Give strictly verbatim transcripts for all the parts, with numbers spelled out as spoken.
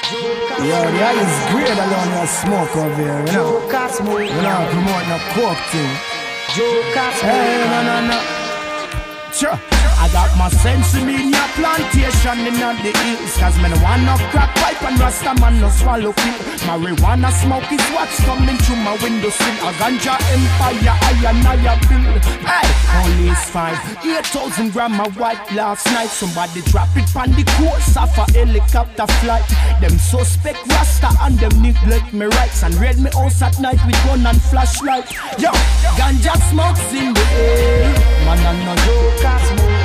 Yo, the eye is great alone your smoke over here, you know. You know, promote no coke thing. Hey, no, no, no. Sure. I got my sense in media plantation in the hills. Cause me no want no crack pipe and rasta man no swallow pill. Marijuana smoke is what's coming through my window sill. A ganja empire, I and I build. Hey, only is five, eight thousand gram of white last night. Somebody drop it on the course of a helicopter flight. Them suspect rasta and them neglect me rights. And raid me house at night with gun and flashlight. Yo, ganja smokes in the air. Man and no joke I smoke.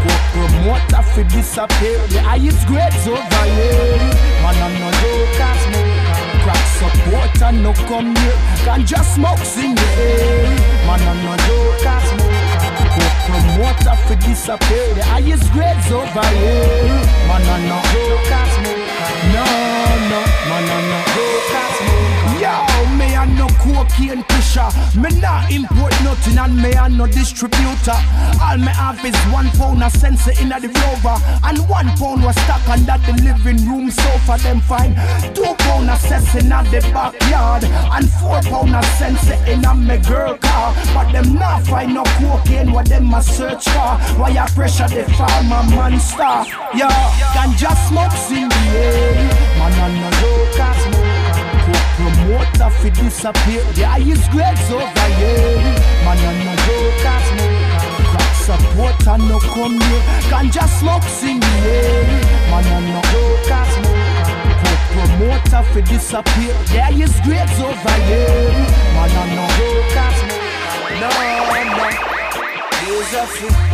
Promoter fi disappear. The highest grades over here. Man I'm no joke I smoke. Crack supporter no come here. Ganja smokes in the air. Man I'm no joke I smoke. Promoter fi disappear. The highest grades over here. Man I'm no joke I smoke. No, no, man I'm no joke I smoke. Yo, me a no cocaine pusher. Me not import nothing and me a no distributor. All me have is one pound of sensor in the rover. And one pound was stuck under the living room sofa. Them fine. Two pound of sensor in the backyard. And four pound of sensor in a me girl car. But them not find no cocaine what them a search for. Why I pressure the farmer monster. Yo, ganja smokes in the air. Man a no joke I smoke. Promoter fi disappear. The highest grades over here. Man a no joke I smoke. Crack supporter no come here. Ganja smokes in the air. Man a no joke I smoke. Promoter fi disappear. The highest grades over here. Man a no joke I smoke. No, no. Here's a few.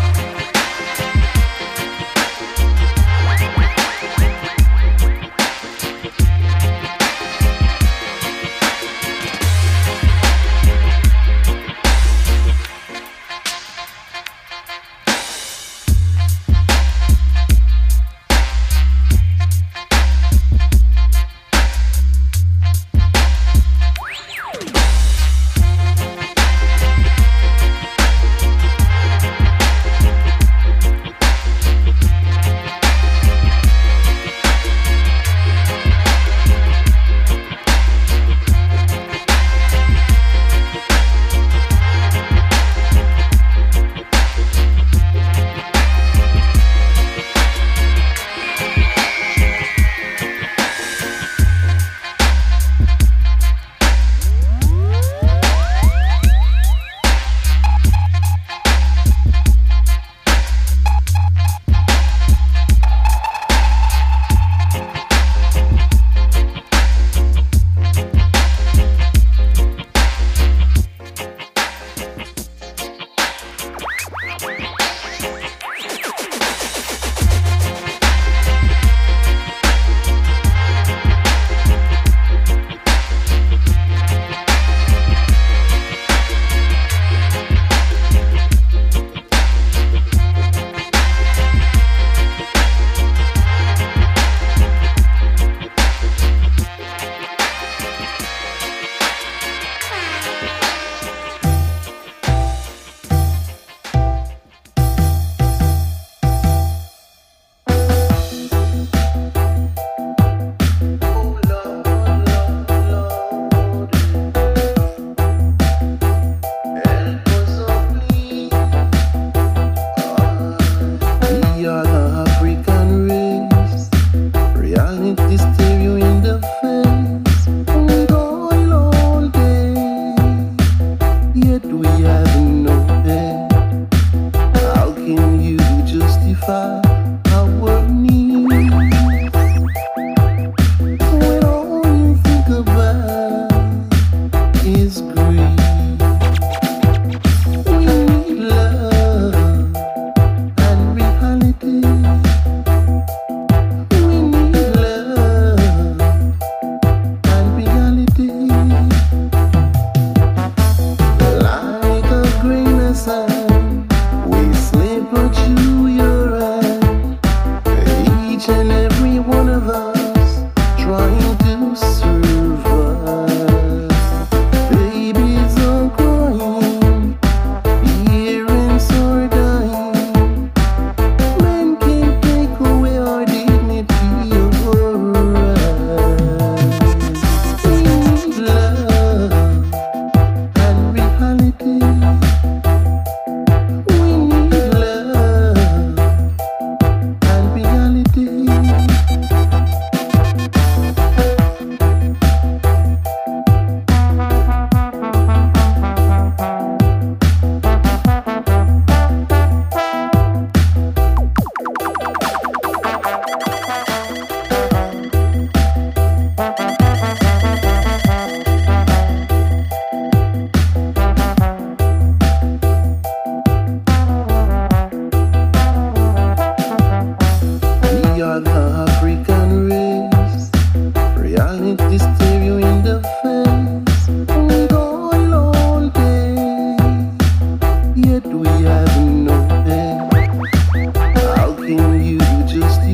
We slip but you your eyes.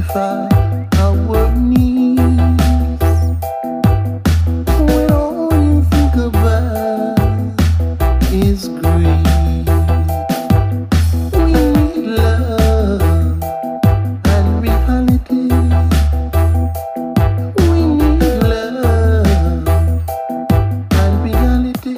satisfy our needs. When all you think about is greed, we need love and reality. We need love and reality.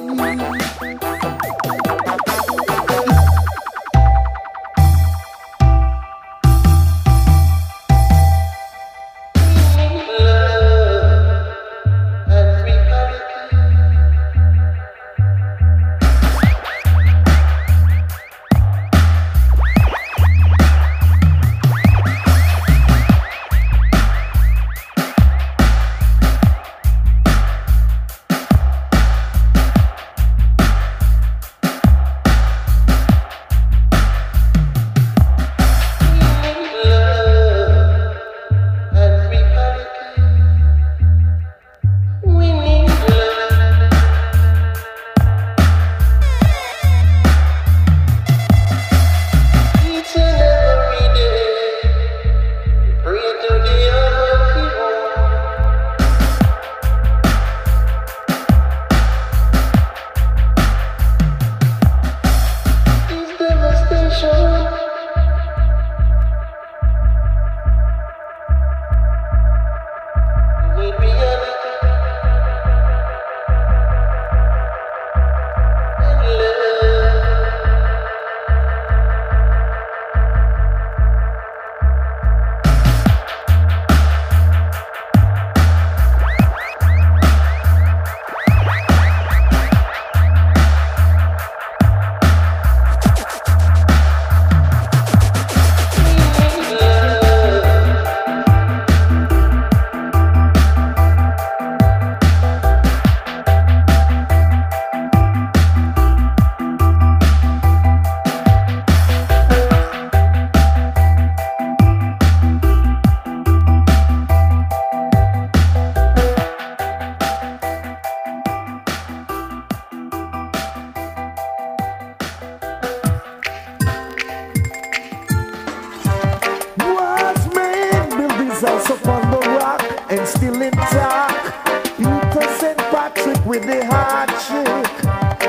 House upon the rock and still intact. Peter Saint Patrick with the hard chick.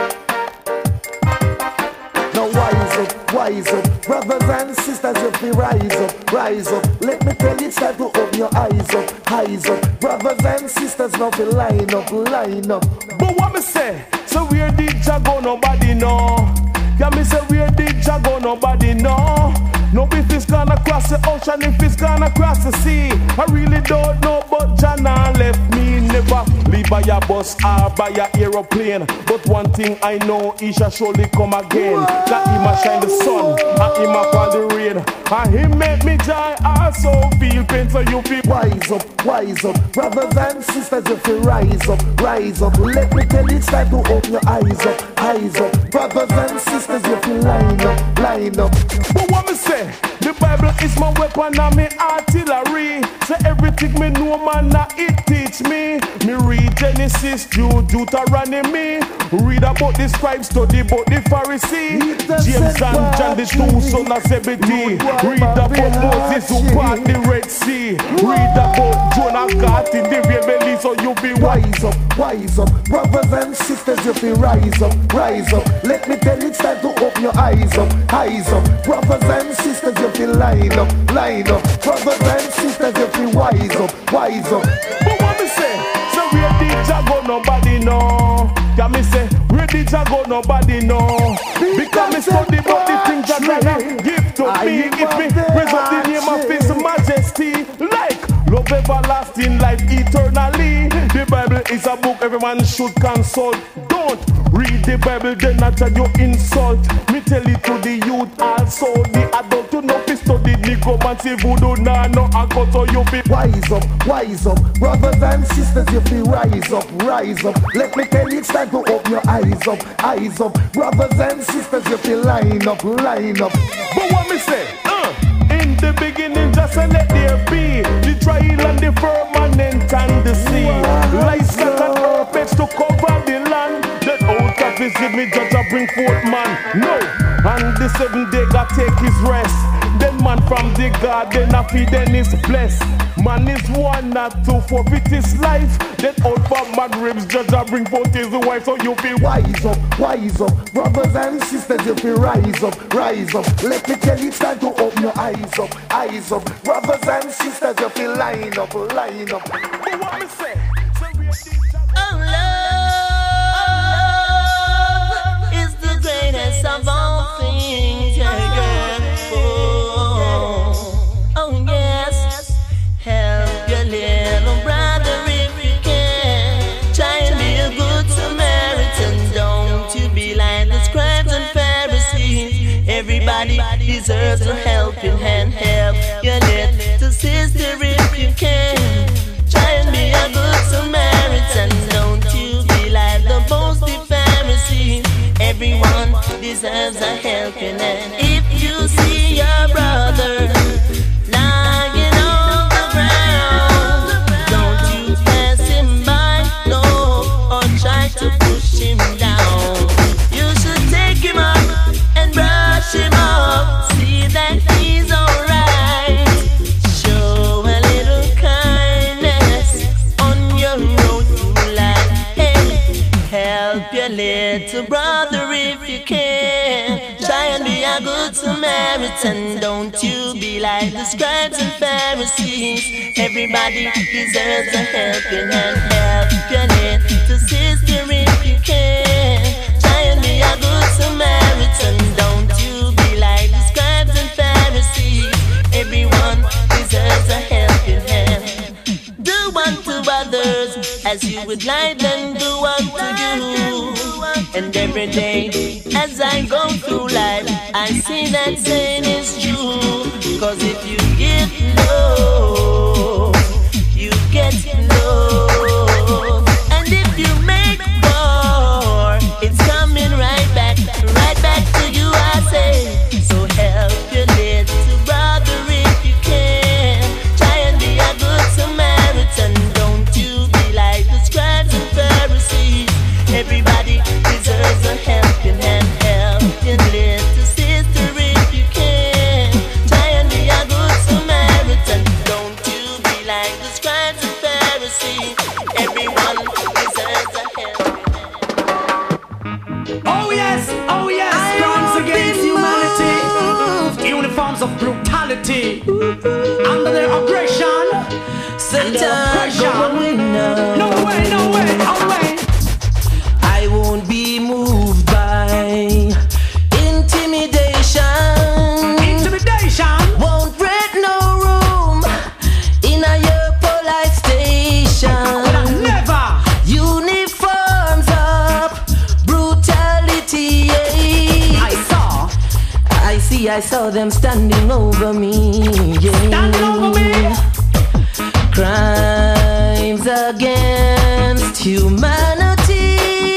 Now wise up, wise up, brothers and sisters, if we rise up, rise up. Let me tell you, it's time to open your eyes up, eyes up. Brothers and sisters, now we line up, line up. But what me say? So where did Jah go? Nobody know. Yeah, me say where did Jah go? Nobody know. No, if it's gonna cross the ocean, if it's gonna cross the sea, I really don't know, but Jah nah left me. Never leave by a bus or by a aeroplane. But one thing I know, he shall surely come again. That he must shine the sun, and he must fall the rain. And he make me joy, also feel pain. So you be wise up, wise up, brothers and sisters, if you rise up, rise up. Let me tell you, it's time to open your eyes up, eyes up. Brothers and sisters, if you line up, line up. But what me say? The Bible is my weapon and me artillery. So everything me know, man, now it teach me. Me read Genesis, Jude, Deuteronomy. Read about the scribes, study about the Pharisee. James and John, the two sons of Zebedee. Read about Moses who part the Red Sea. Read about Jonah caught in the rebellion, so you be wise up, wise up. Brothers and sisters, if you rise up, rise up. Let me tell you, it's time to open your eyes up, eyes up. Brothers and sisters, if you line up, line up. Brothers and sisters, if you wise up, wise up. But what me say? So where did Jah go? Nobody know. Can me say where did Jah go? Nobody know. Because me study about the things that Jah give to me. If me raise up the name of His Majesty, like love everlasting life eternally. The Bible is a book everyone should consult. Don't read the Bible, then not you insult. Me tell it to the youth also. The adult to know fi study necromancy, voodoo, nah no account, so you be wise up, wise up. Brothers and sisters, if you rise up, rise up. Let me tell you, it's time to open your eyes up, eyes up. Brothers and sisters, if you line up, line up. But what me say? Uh, in the beginning, just a let there be the trial and the firmament and the sea. Lights like an earth to cover the land. That out of his give me judge a bring forth man. No, and the seventh day God take his rest. Then man from the garden of Eden is blessed. Man is one, not two, forfeit his life. Then old Bob man ribs judge and bring forth his wife. So you be wise up, wise up. Brothers and sisters, you feel rise up, rise up. Let me tell you, it's time to open your eyes up, eyes up. Brothers and sisters, you feel line up, line up. But what me say? Oh, love is the greatest of all things, yeah, girl. Oh, oh yes. Help your little brother if you can. Try and be a good Samaritan. Don't you be like the scribes and Pharisees. Everybody deserves a helping hand. Help your little sister if you can. Try and be a good Samaritan. Don't you be like the boasty Pharisees. Everyone deserves a helping hand. If you see your brother lying on the ground, don't you pass him by, no, or try to push him down. You should take him up and brush him up, see that he's alright. Show a little kindness on your road to life. Hey, help your little brother if you can. Try and be a good Samaritan. Don't you be like the scribes and Pharisees. Everybody deserves a helping hand. Help your little sister if you can. Try and be a good Samaritan. Don't you be like the scribes and Pharisees. Everyone deserves a helping hand. Do unto others as you would like them do unto you. And every day as I go through life, I see that saying is true. Cause if you give love, you get love. And if you make war, it's coming right back, right back to you, I say. So help your little brother if you can. Try and be a good Samaritan. Don't you be like the scribes and Pharisees. Everybody deserves a helping hand. Help your little sister if you can. Try and be a good Samaritan. Don't you be like the scribes and Pharisees. Everyone deserves a helping hand. Oh yes, oh yes, crimes against humanity, uniforms of brutality, under their aggression, Satan going now. No way, no way, no way. I won't be moved by intimidation. Intimidation Won't rent no room in a your polite station. never. Uniforms up, brutality. I saw, I see, I saw them standing over me. Yeah. standing over me. Crimes against humanity.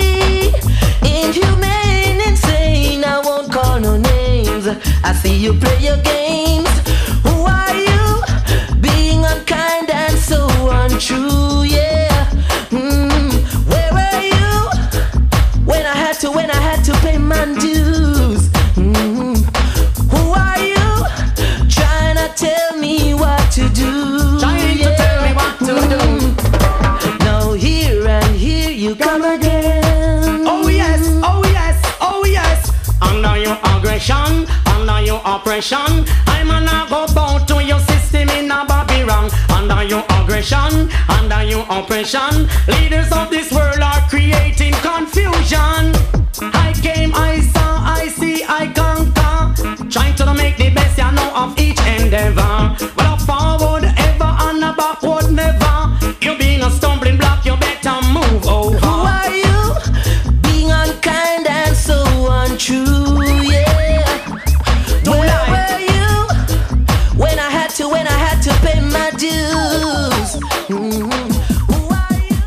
Inhumane, insane, I won't call no names. I see you play your games. Who are you? Being unkind and so untrue, yeah. Mm, where were you when I had to, when I had to pay my dues? Mm, who are you trying to tell me what to do? Trying to tell me what to do. Now here and here you come again. Oh yes, oh yes, oh yes. Under your aggression, under your oppression, I'm gonna go bow to your system in a Babylon. Under your aggression, under your oppression, leaders of this world are creating confusion. I came, I saw, I see, I conquer, trying to make the best you know of each endeavor. But a forward ever and a backward never. You being a stumbling block, you better move over. Who are you? Being unkind and so untrue, yeah. Don't Where lie. were you when I had to, when I had to pay my dues? Mm-hmm. Who are you?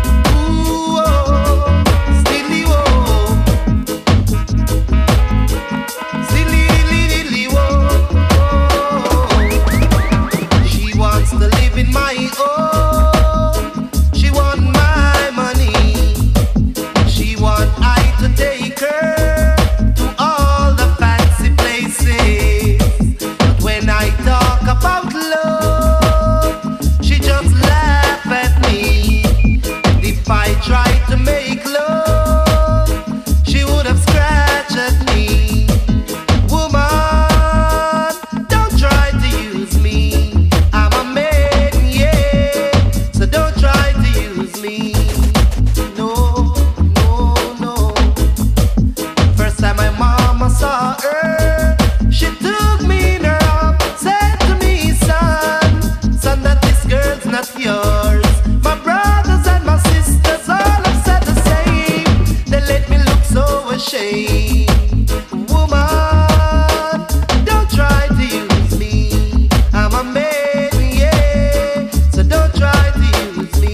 Ooh, oh, steady, oh. eh. She took me in her arms, said to me, son, son, that this girl's not yours. My brothers and my sisters all have said the same. They let me look so ashamed. Woman, don't try to use me. I'm a man, yeah, so don't try to use me.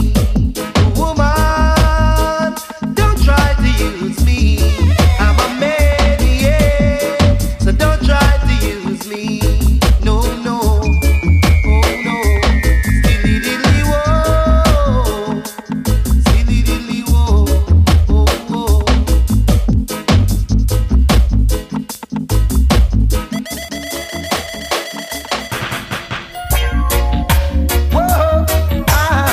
Woman, don't try to use me. I'm a man, yeah, so don't try to use me. No, no, oh no. Silly dilly whoa, silly dilly whoa, oh oh. Whoa, I,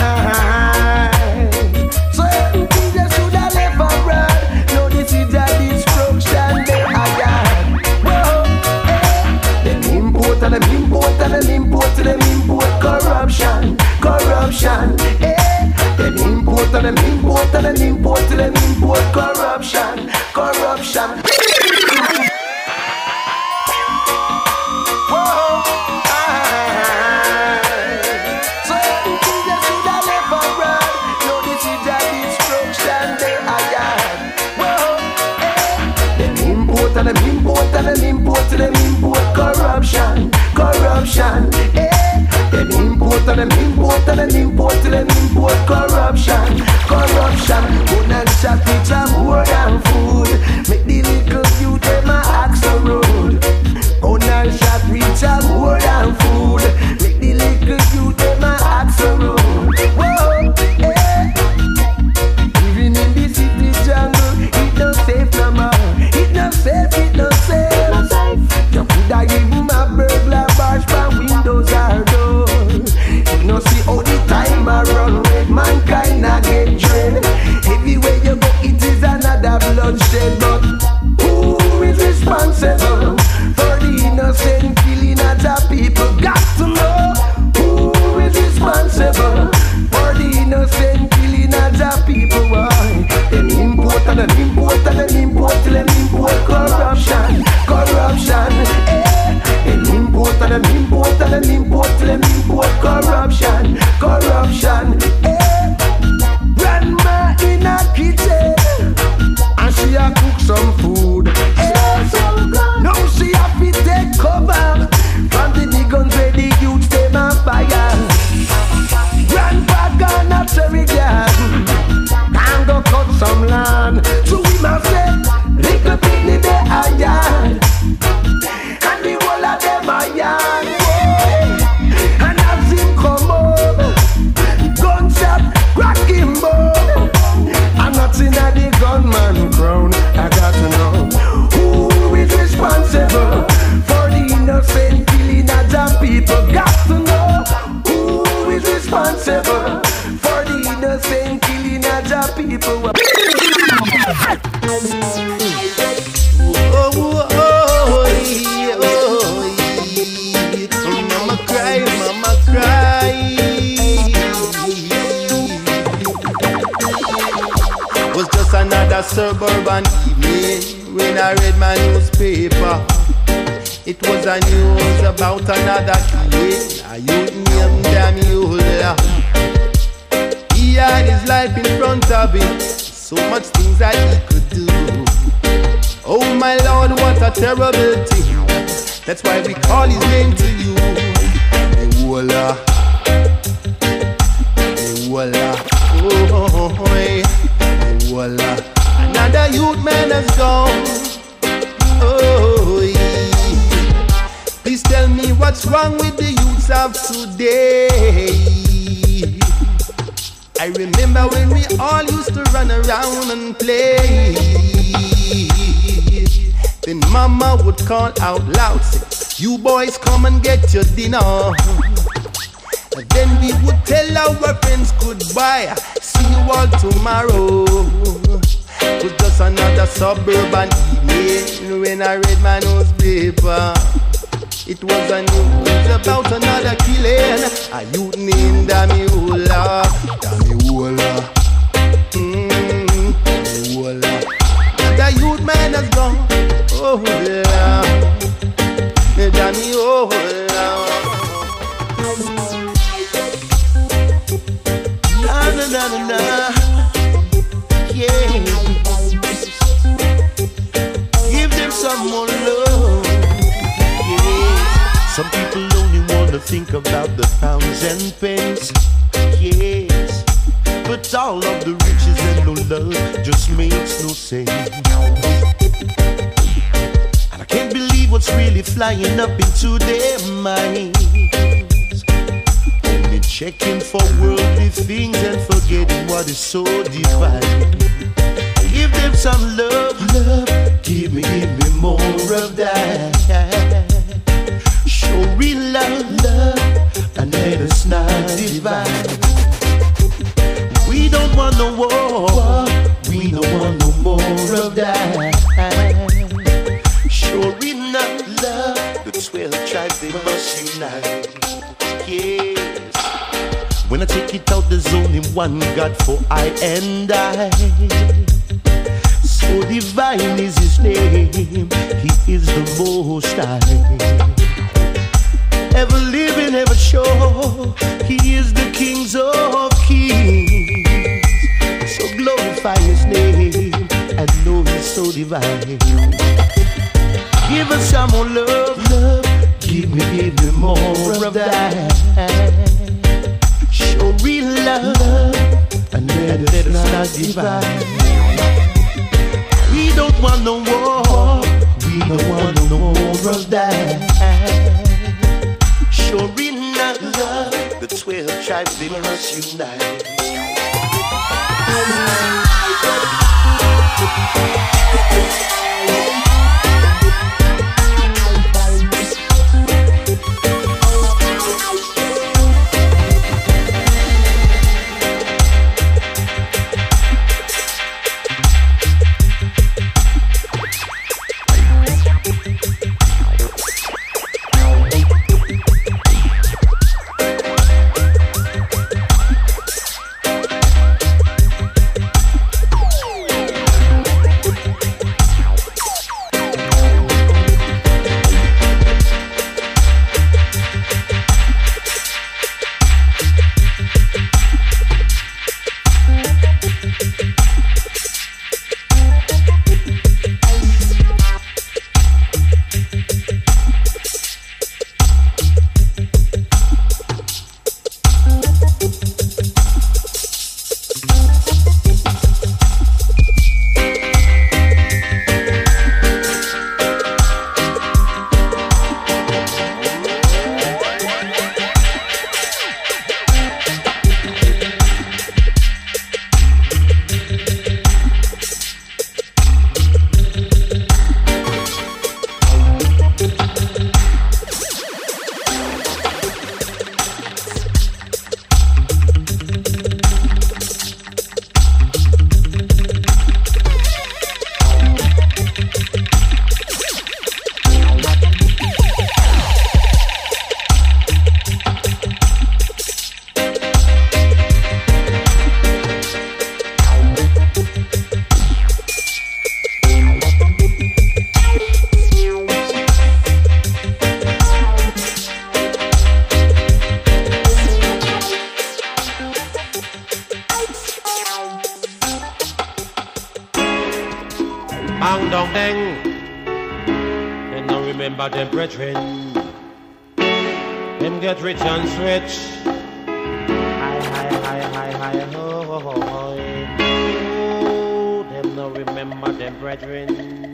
certain things they should have left abroad. No, this is a destruction they are got. Whoa, eh. Them import and them import and them import and them import corruption, corruption, eh. Them import and them import and them import and them import corruption, corruption. Whoa, I, certain things they should have left abroad. No, this is a destruction they are got. Whoa, eh. Them import and them import and them import and them import corruption, corruption, eh. Them import and them import and them import and them import corruption, corruption. One and shot with some more than food. Make the little youth them a axe the road. One and shot with some more than food. Make the little youth them a axe the road. Whoa, eh. Living in the city jungle, it no safe no more. It no safe, it no safe. You coulda give 'em a burglar bash from windows or doors. You no see all the time I run with mankind I get drained. Everywhere you go, it is another bloodshed. But who is responsible for the innocent killing of the people? Got to know who is responsible for the innocent killing of the people. Why? Them import and them import and them import till them import corruption, corruption, eh. Them import and them import and them import till them import corruption, corruption, eh. Grandma in a kitchen and she a cook some food, eh. Now she a fit take cover from the big guns where the youths them a fire. Grandpa gonna cherry garden and go cut some land. So we must say, little picnic they a yard, and the whole of them a yard. And as him come home, gunshot crack him bone. I'm not in a the gunman crown. I got to know who is responsible for the innocent killing of the people. Got to know who is responsible for the innocent killing of the people. Oh, oh, oh, yeah, oh, yeah. Mama cry, mama cry. Was just another suburban evening when I read my newspaper. It was a news about another kid, a youth named Damiola. He had his life in front of him, so much things that he could do. Oh my Lord, what a terrible thing. That's why we call his name to you. Ewala, Ewala, oh, Ewala. Another youth man has gone. Oh, yeah. Please tell me what's wrong with the youths of today. I remember when we all used to run around and play. Then mama would call out loud, say, you boys come and get your dinner. And then we would tell our friends goodbye, see you all tomorrow. It was just another suburban evening when I read my newspaper. It was a news about another killing, a youth named Damiola. Damiola, mmm, Damiola. The youth man has gone. Oh some more love. Yeah. Some people only wanna think about the pounds and pence. Yes. But all of the riches and no love just makes no sense. And I can't believe what's really flying up into their minds. Only checking for worldly things and forgetting what is so divine. Give them some love, love. Give me, give me more of that. Show real love, love, and let us not divide. We don't want no war. We don't want no more of that. Show real love, love. The twelve tribes, they must unite. Yes. When I take it out, there's only one God for I and I. So divine is his name, he is the most high. Ever living, ever sure, he is the King of kings. So glorify his name, and know he's so divine. Give us some more love, love. Give me, give me more of that. Show real love, and let us not divide. We don't want no war. We don't want no more of that. Sure enough, the twelve tribes, they must unite. Bang dong deng. Then now remember them brethren. Them get rich and rich. Hi hi hi hi hi ho ho ho ho. Oh, them now remember them brethren.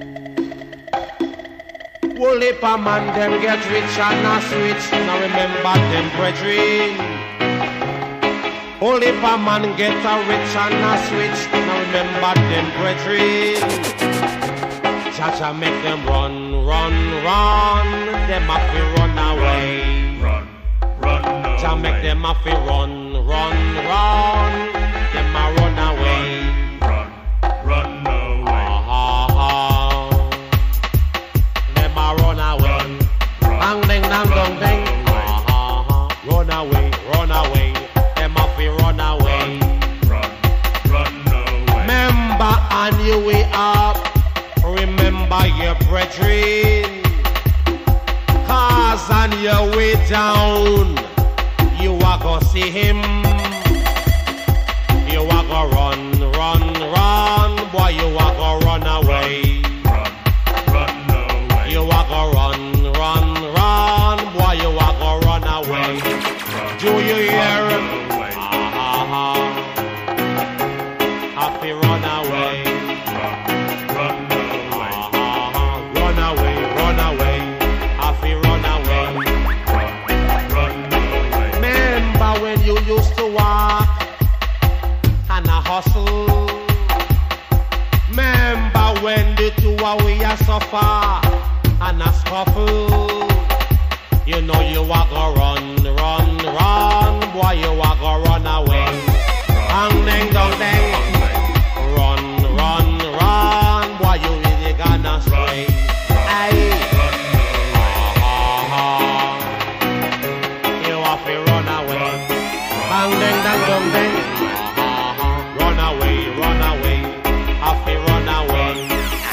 Whole heap of man them get rich and a switch. Now remember them brethren. Whole heap of man get a rich and a switch. Now remember them brethren. Cha-cha make them run, run, run. Them have to run away. Run, run away. Cha make them have to run, run, run. Them a run away. Run, run away. Ah-ha-ha. Them a run away. Bang, ding, dang, dong, ding. Ah-ha-ha. Run away, run away. Them have to run away. Run, run away. Remember on your way up. Remember your brethren, cause on your way down, you are gonna see him. You are gonna run, run, run, boy, you are gonna run away. Run, run away. suffer and a scuffle. You know you a go run, run, run, boy you a go run away. Bang, ding, dong, ding. Run, run, run, boy you really gonna stray. Aye. You have to run away. Bang, ding, dong, dong, ding. Run away, run away. Have to run away.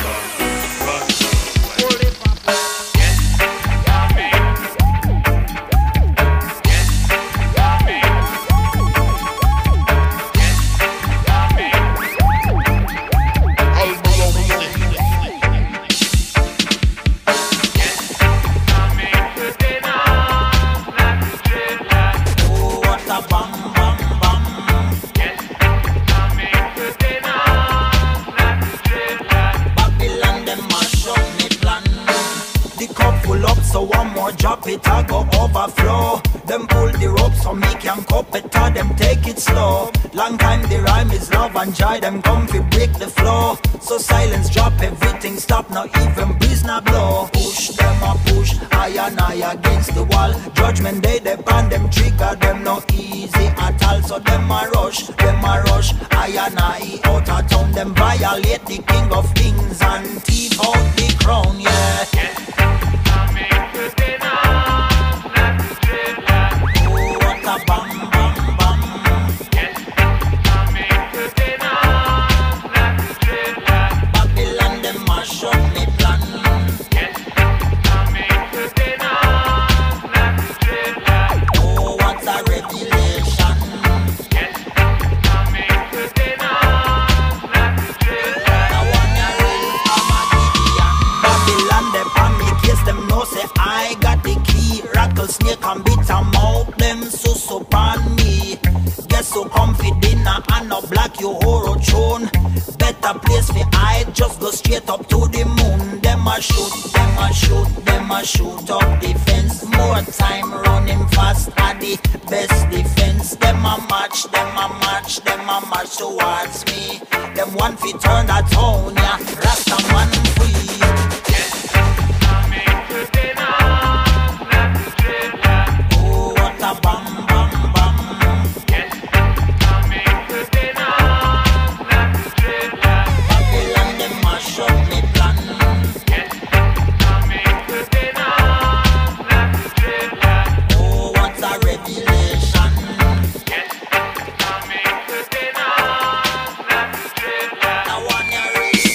Drop it, I go overflow. Them pull the rope so me can cop it, or them take it slow. Long time the rhyme is love and joy, them come fi break the flow. So silence drop, everything stop, not even breeze not blow. Push them a push, I and I against the wall. Judgment day, they pan them trigger, them no easy at all. So them a rush, them a rush, I and I out of town. Them violate the king of kings and thief out the crown, yeah. Snake and bit a mouth, them so so pan me. Get so comfy dinner and no black you horror throne. Better place for I just go straight up to the moon. Them a shoot, them a shoot, them a shoot up the fence. More time running fast at the best defense. Them a march, them a march, them a march towards me. Them one feet turn that town, yeah. Rasta man free. Bam, bam, bam. Yes, coming to dinner. Not to straight line. Babylon, them mash up me plan. Yes, coming to dinner. Not to straight line. Oh, what a revelation. Yes, coming to dinner. Not to straight line. I want your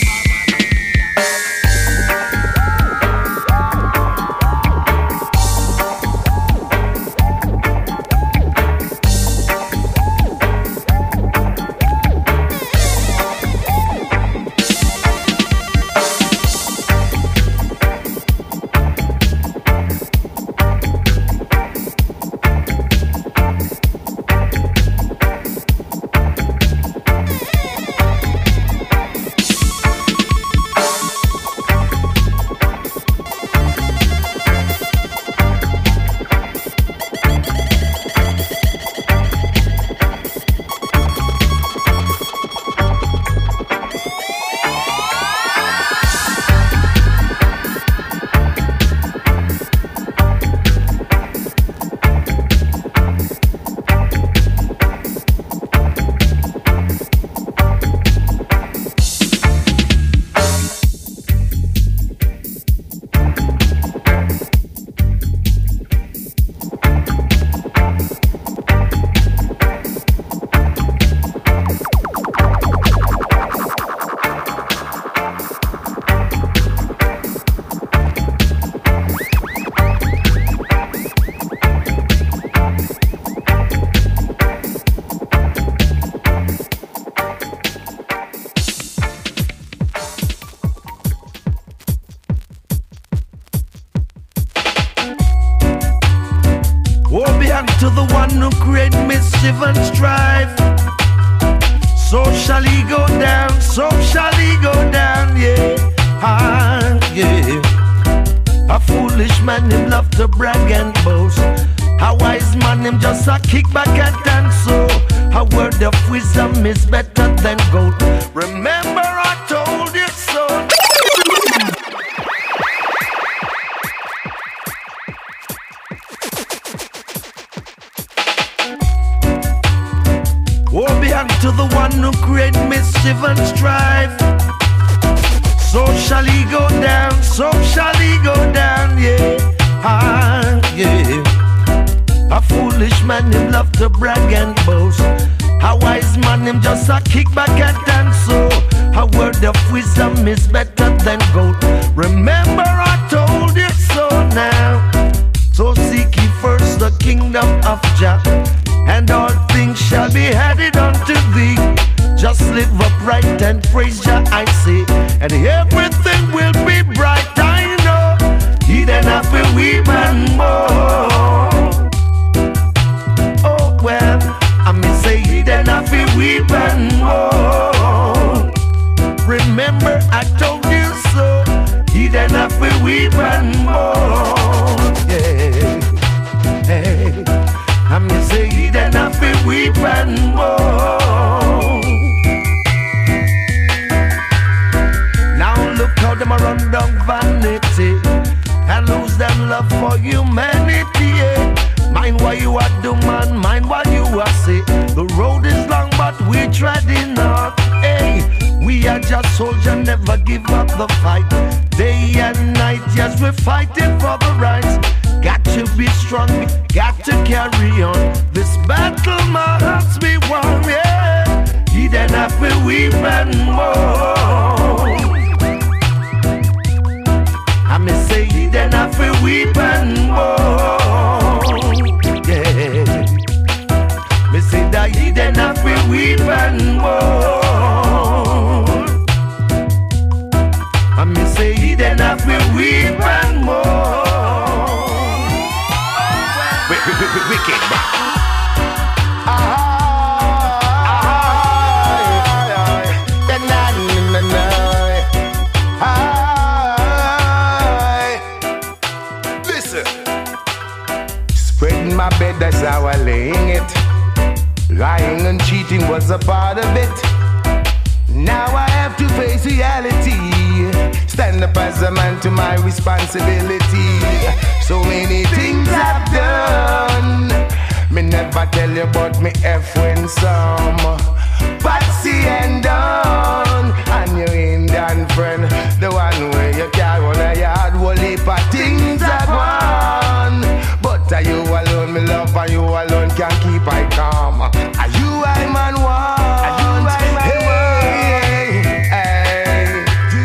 to the one who create mischief and strife. So shall he go down, so shall he go down, yeah, ah, yeah. A foolish man, him love to brag and boast. A wise man, him just a kick back and dance. So a word of wisdom is better than gold. Remember I told you so. to the one who created mischief and strife. So shall he go down, so shall he go down, yeah, ah, yeah. A foolish man, him love to brag and boast. A wise man, him just a kick back and dance. So a word of wisdom is better than gold. Remember I told you so now. So seek ye first the kingdom of Jah, and all things shall be added unto thee. Just live upright and praise Jah, I say, and everything will be bright. I know he then have to weep and mourn. Oh well, I may say he then have to weep and mourn. Remember I told you so. He then have to weep and mourn. Yeah, hey, I may say he then have to weep and mourn. Look how them a run down vanity and lose them love for humanity, yeah. Mind what you are do, man, mind what you are say. The road is long but we treading on, hey. We are just soldiers, never give up the fight. Day and night, yes, we're fighting for the rights. Got to be strong, got to carry on. This battle must be won, yeah. He then have to weep and mourn. I may say he then have to weep and mourn, yeah. Me say that he then have to weep and mourn. I may say he then have to weep and mourn. Wicked back. My bed, that's how I laying it. Lying and cheating was a part of it. Now I have to face reality. Stand up as a man to my responsibility. So many things I've done. Me never tell you about me F when some Patsy and done. And your Indian friend, the one where you carry on a yard, whole heap of things I've won. But are you alone, me love, and you alone can keep I calm. Are you I man want? Are you I man want? Hey, do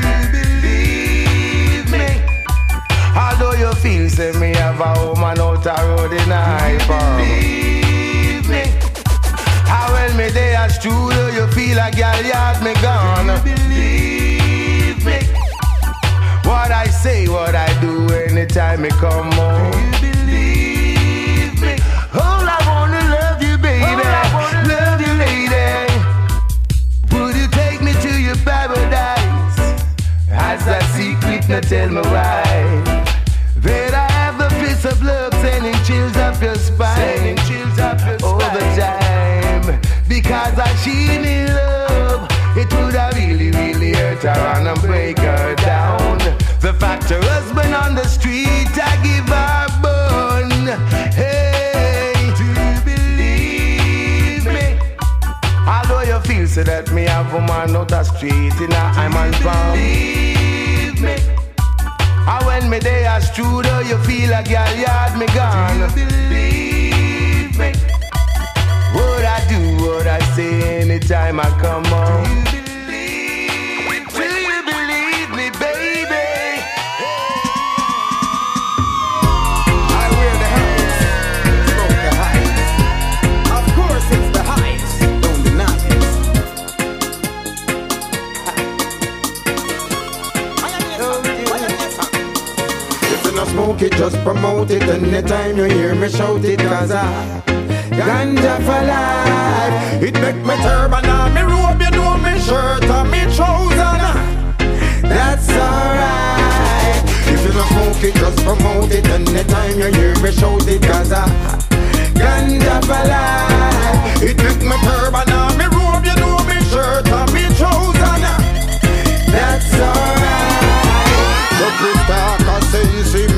you believe me? Although you feel say me have a woman out a road in a high farm. Believe me? How well me day as true, though you feel like girl yard me gone. Do you believe me? What I say, what I do anytime me come home. Do you believe me? All I wanna love you, baby. Love you, lady. Would you take me to your paradise? As a secret, now tell me why. That I have the fist of love sending chills up your spine. Sending chills up your spine. All the time. Because I she in love. It would have really, really hurt her and break her down. The fact her husband on the street, I give her bun. Hey, do you believe me? Although you feel so that me have a man out the street in a I'm on farm. Believe me? And when me day as true, though you feel like girl yard me gone. Do you believe me? What I do, what I say anytime I come home. Do you believe? Do you believe me, baby? I wear the highest, smoke the highest. Of course it's the highest, don't deny it. If you not smoke it, just promote it. Anytime you hear me shout it, cause I ganja for life. It make me turban on me robe, you know me shirt and me trouser. That's alright. If you don't smoke it, just promote it. Anytime you hear me shout it, cause I ganja for life. It make me turban on me robe, you know me shirt and me trouser. That's alright. The Christ talk, I say, see me in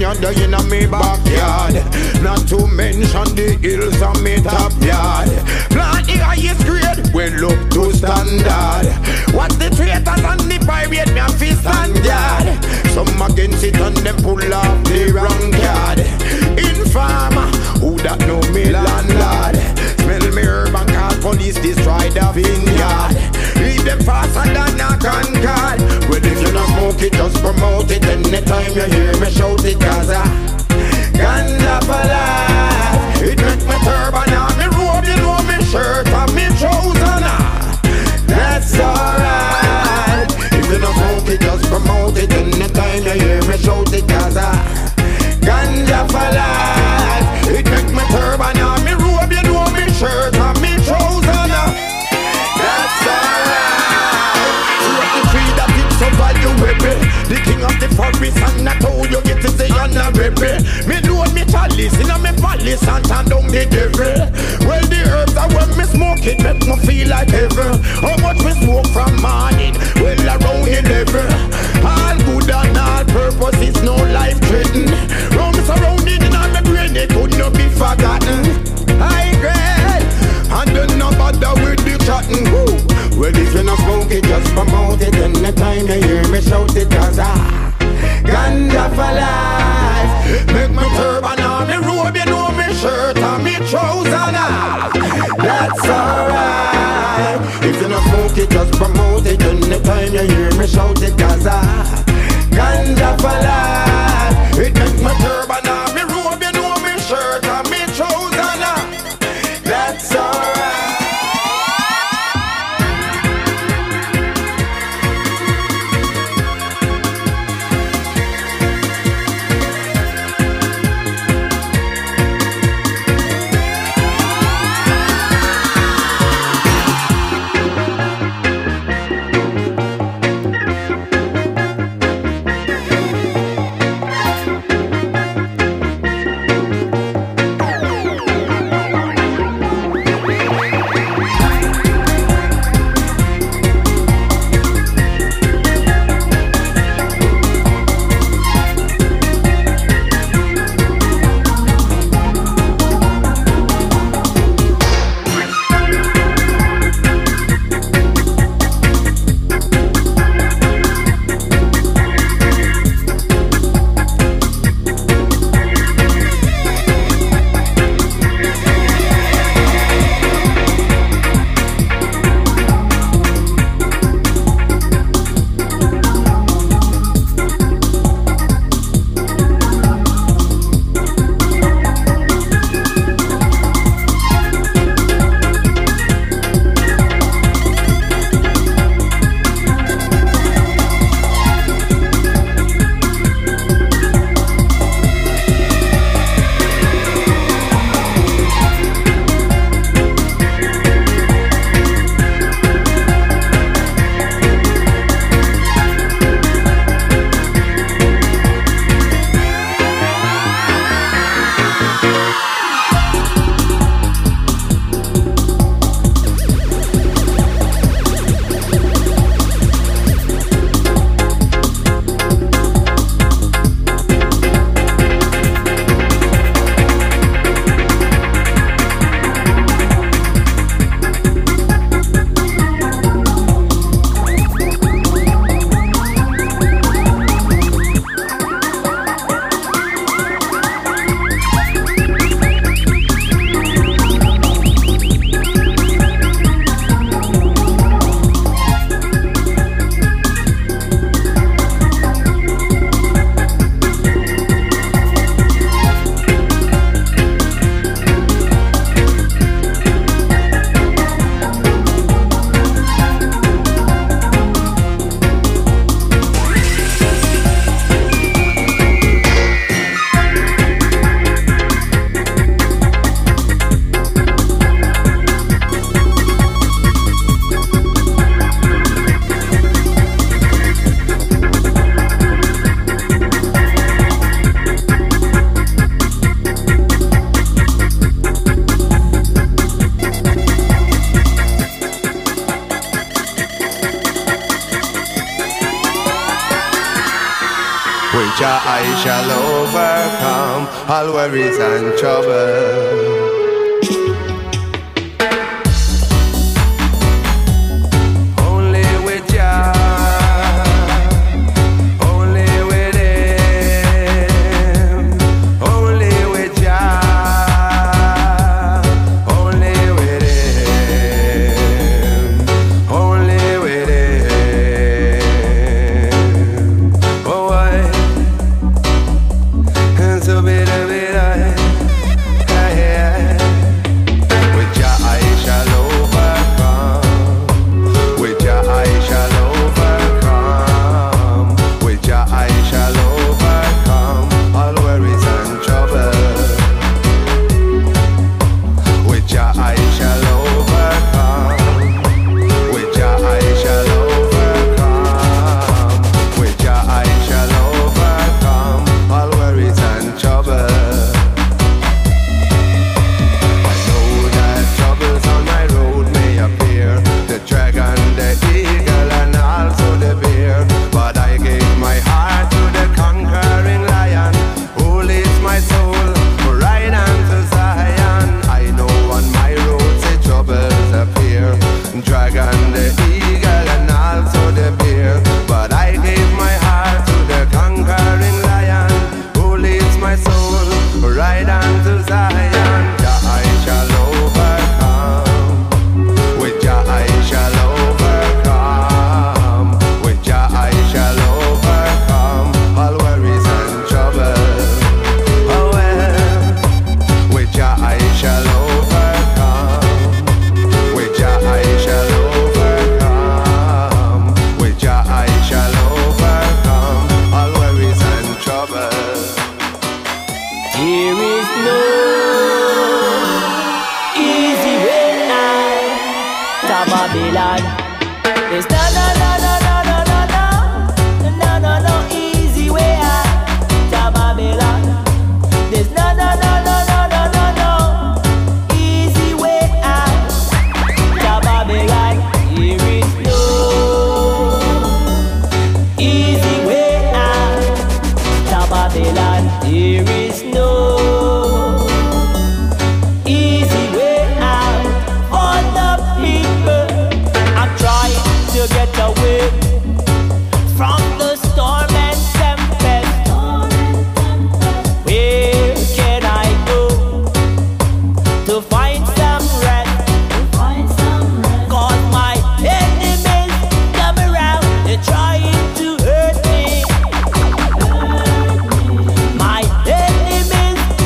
yonder in a me backyard. Not to mention the hills on me top yard. Plant the highest grade, well up to standard. What's the traitors and the pirate, me a fist and guard. Some against it and them pull off the wrong card. Informer, who that know me landlord. Smell me urban car, police destroy the vineyard. Leave them faster than a concord. Well if you not smoke it, just promote it. Anytime you hear me shout it, cause I ganja for life. It make me turban on me robe, you know me shirt and me trousers. That's alright. If you not smoke it, just promote it. Anytime you hear me shout it, cause I ganja for life. It make me turban on me robe, you know me shirt and me trousers. That's alright. What the tree that is so valuable, the king of the forest, and I told you get to say honorable. Me load me chalice in a me palace and turn down the devil. Well the herbs that when me smoke it make me feel like heaven. How much me smoke from morning? Well around eleven. All good and all purpose, it's no life threatening. Round me surrounded in all my brain, it could not be forgotten. High grade, and then no bother with the chatting. Woo. Well if you not smoke it, just promote it. Anytime you hear me shout it, cause I ganja for life. Make me turban on me robe, you know me shirt and me trousers. That's alright. If you not smoke it, just promote it. Anytime you hear me shout it, cause I ganja for life. It make me turban on me robe, you know me shirt and me trousers. That's alright. Jah I shall overcome all worries and trouble. My enemies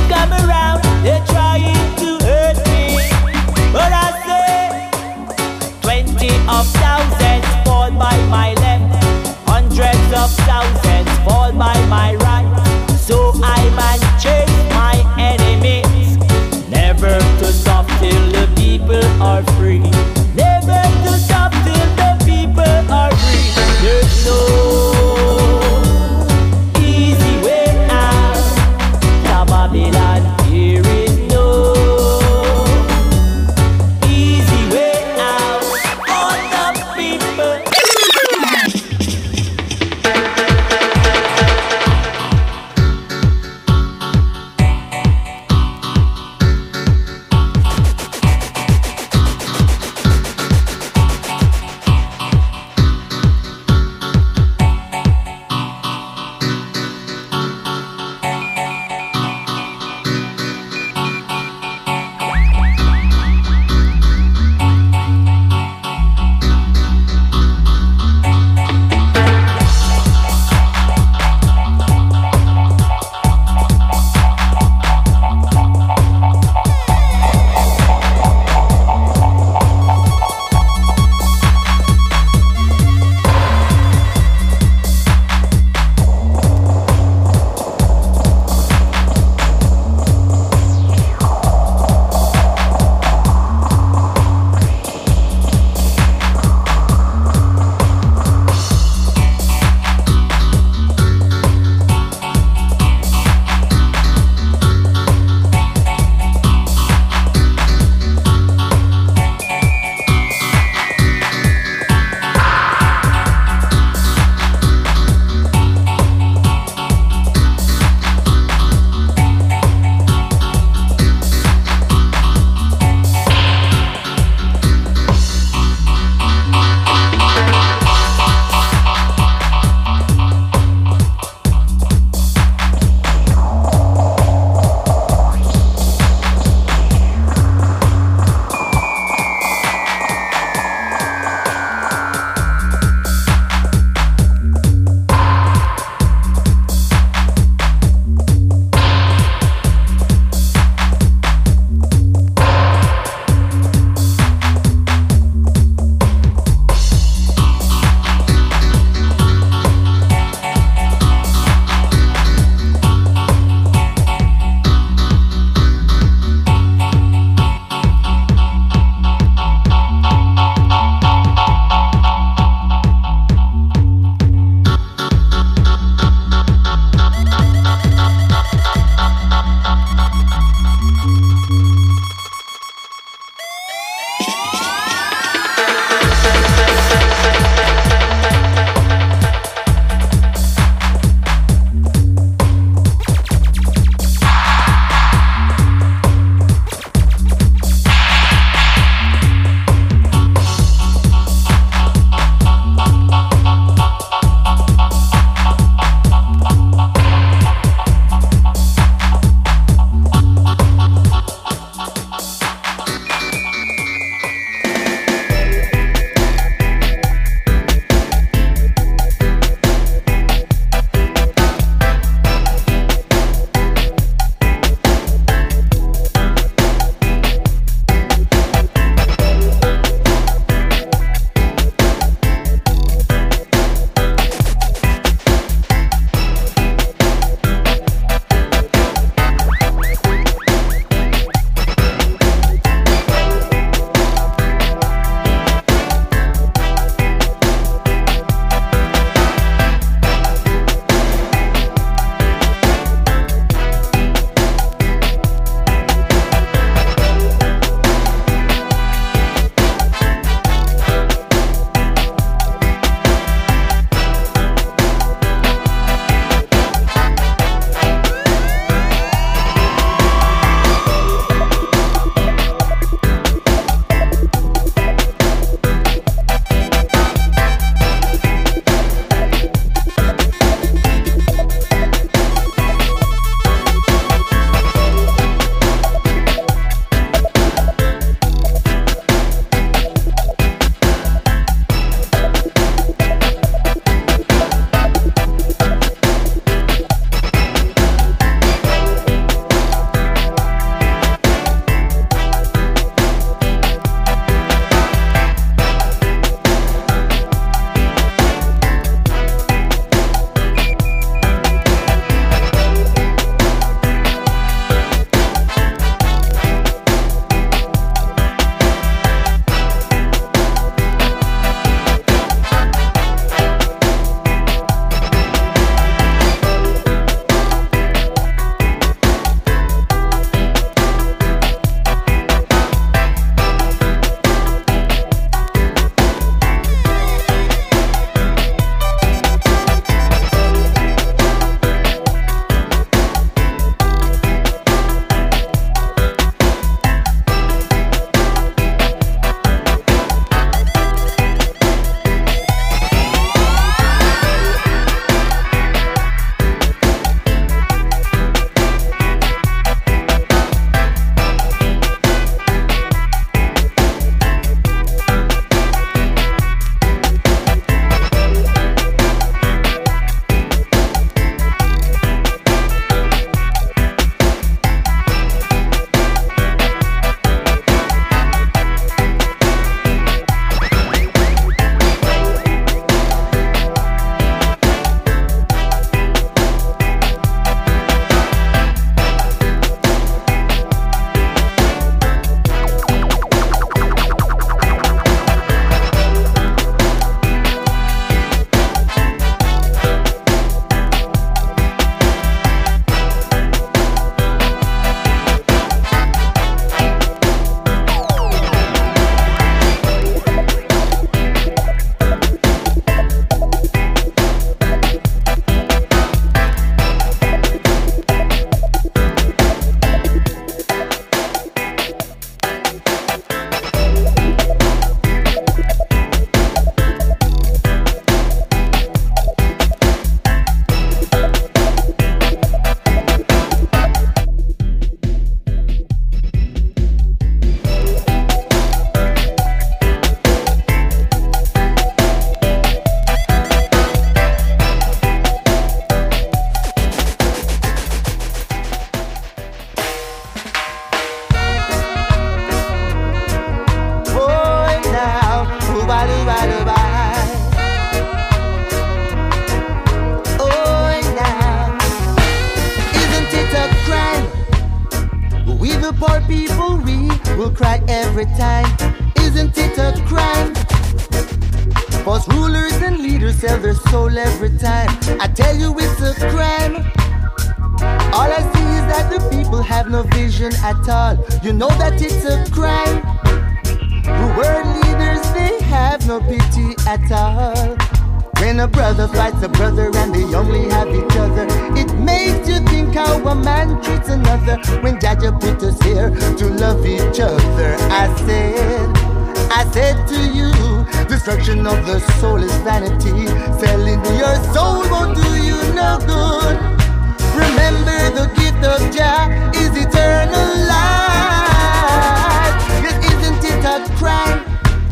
poor people, we will cry every time. Isn't it a crime? Cause rulers and leaders sell their soul every time. I tell you it's a crime. All I see is that the people have no vision at all. You know that it's a crime. The world leaders, they have no pity at all. When a brother fights a brother and they only have each other, it makes you think how a man treats another. When Jaja put us here to love each other, I said, I said to you, destruction of the soul is vanity. Selling your soul won't do you no good. Remember the gift of Jah is eternal life. Yes, isn't it a crime?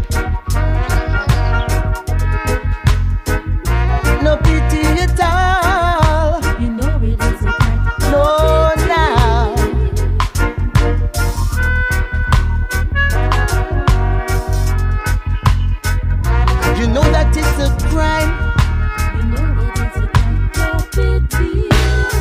No pity at all. You know it is a crime. No, now. You know that it's a crime. You know it is a crime. No pity.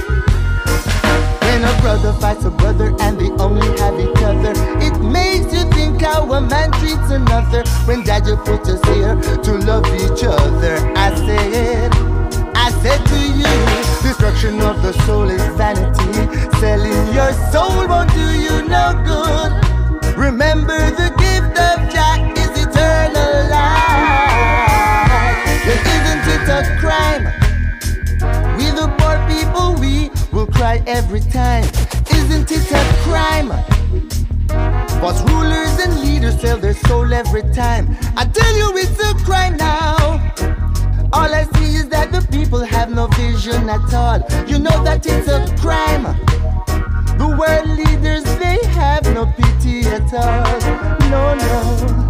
When a brother fights a brother and they only have each other, it makes you think how a man treats another. When Daddy put us here to love each other, I said, I said to you, destruction of the soul is vanity. Selling your soul won't do you no good. Remember the gift of Jah is eternal life. Then isn't it a crime? We the poor people, we will cry every time. Isn't it a crime? Cause rulers and leaders sell their soul every time. I tell you it's a crime now. All I see is that the people have no vision at all. You know that it's a crime. The world leaders, they have no pity at all. No, no.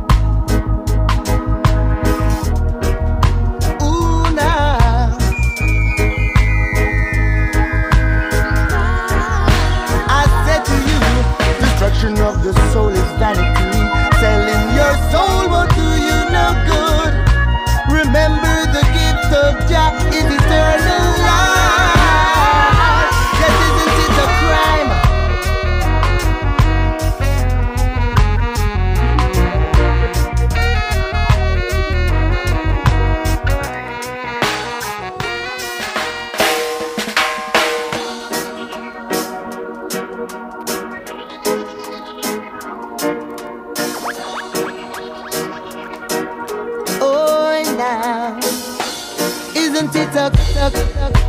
Ooh, nah. I said to you, destruction of the soul is vanity. Selling your soul won't do you no good. Remember the gift of Jah is eternal life. Yes, isn't it a crime? Oh, now, isn't it a, a, a